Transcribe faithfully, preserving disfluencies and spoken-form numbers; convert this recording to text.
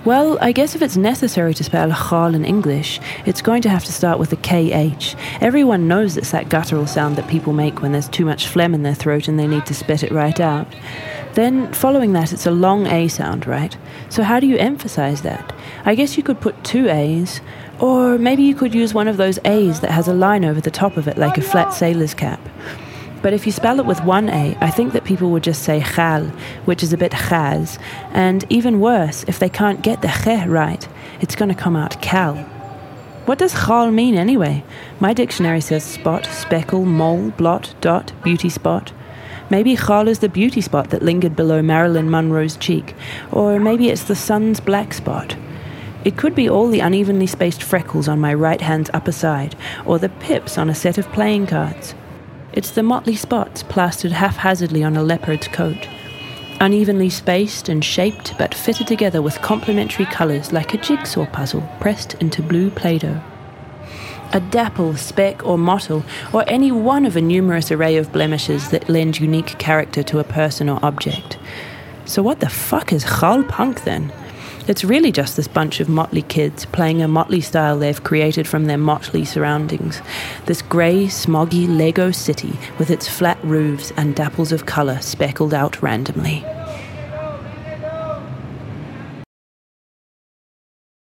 Well, I guess if it's necessary to spell chal in English, it's going to have to start with a K H. Everyone knows it's that guttural sound that people make when there's too much phlegm in their throat and they need to spit it right out. Then, following that, it's a long A sound, right? So how do you emphasize that? I guess you could put two A's, or maybe you could use one of those A's that has a line over the top of it, like a flat sailor's cap. But if you spell it with one A, I think that people would just say chal, which is a bit chaz. And even worse, if they can't get the ch right, it's going to come out cal. What does chal mean anyway? My dictionary says spot, speckle, mole, blot, dot, beauty spot. Maybe chal is the beauty spot that lingered below Marilyn Monroe's cheek. Or maybe it's the sun's black spot. It could be all the unevenly spaced freckles on my right hand's upper side, or the pips on a set of playing cards. It's the motley spots plastered haphazardly on a leopard's coat, unevenly spaced and shaped but fitted together with complementary colours like a jigsaw puzzle pressed into blue Play-Doh. A dapple, speck or mottle, or any one of a numerous array of blemishes that lend unique character to a person or object. So what the fuck is chal punk then? It's really just this bunch of motley kids playing a motley style they've created from their motley surroundings. This grey, smoggy Lego city with its flat roofs and dapples of colour speckled out randomly.